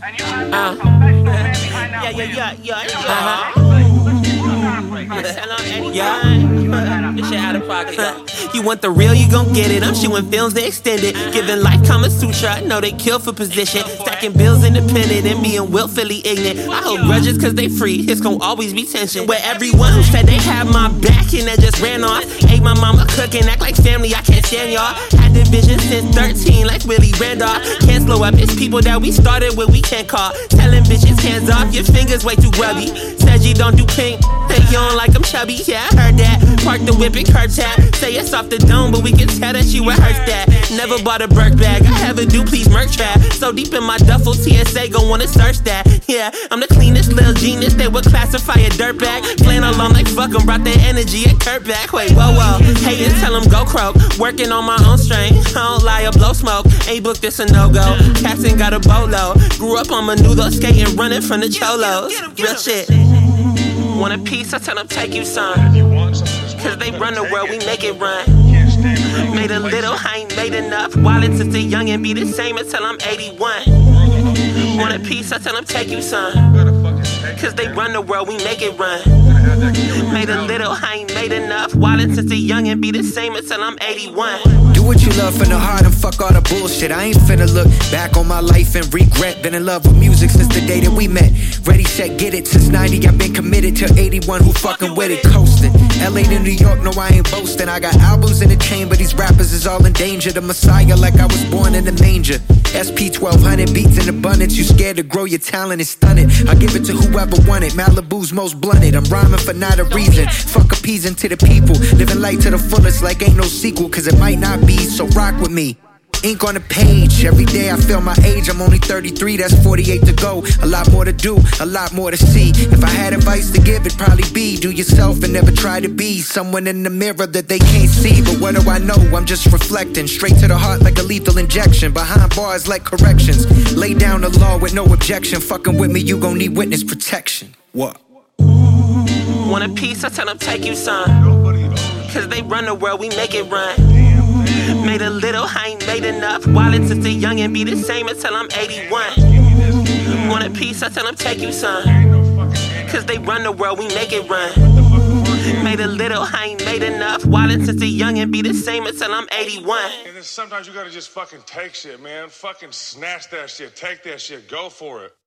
This shit out of pocket. You want the real, you gon' get it. I'm shooting films, they extended. Giving life Kama Sutra, I know they kill for position. Stacking bills independent and being willfully ignorant. I hold grudges cause they free, it's gon' always be tension. Where everyone who said they had my back and that just ran off. Ate my mama cooking, act like family, I can't stand y'all. Had the vision since 13 like Willie Randolph. Can't slow up, it's people that we started with, we can't call. Telling bitches hands off, your fingers way too grubby. Said you don't do kink, think you don't like I'm chubby. Yeah, I heard that. Park the whip and curb tap. Say it's off the dome, but we can tell that you rehearsed that. Never bought a Burke bag, I have a Duplies merch trap. So deep in my duffel, TSA gon' wanna search that. Yeah, I'm the cleanest little genius, they would classify a dirtbag. Playing along like fuck 'em, brought their energy and Kurt back. Wait, whoa, whoa, hatin', tell 'em go croak. Working on my own strain, I don't lie or blow smoke. Ain't booked, this a no-go. Captain got a bolo. Grew up on Menudo, skating, running from the cholos. Real shit. Want a piece, I tell them take you some. Cause they run the world, we make it run. Made a little, I ain't made enough. Wildin' since a young and be the same until I'm 81. Want a piece, I tell them take you some. Cause they run the world, we make it run. Made a little, I ain't made enough. Wildin' since a young and be the same until I'm 81. Do what you love from the heart and fuck all the bullshit. I ain't finna look back on my life and regret. Been in love with music since the day that we met. Ready, set, get it. Since 90, I've been committed to 81 who fucking with it. Coasting. LA to New York, no I ain't boasting. I got albums in the chamber, these rappers is all in danger. The Messiah like I was born in the manger. SP 1200 beats in abundance. You scared to grow your talent and stun it. I give it to whoever want it. Malibu's most blunted. I'm rhyming for not a reason. Fuck appeasing to the people. Living life to the fullest like ain't no sequel. Cause it might not be, so rock with me. Ink on the page, every day I feel my age. I'm only 33, that's 48 to go. A lot more to do, a lot more to see. If I had advice to give, it'd probably be do yourself and never try to be someone in the mirror that they can't see. But what do I know? I'm just reflecting. Straight to the heart like a lethal injection. Behind bars like corrections. Lay down the law with no objection. Fucking with me, you gon' need witness protection. What? Want a piece, I tell them take you some. Cause they run the world, we make it run. Made a little, I ain't made enough. Wildin' since a young and be the same until I'm 81. Want a piece, I tell them take you some. Cause they run the world, we make it run. Made a little, I ain't made enough. Wildin' since a young and be the same until I'm 81. And then sometimes you gotta just fucking take shit, man. Fucking snatch that shit, take that shit, go for it.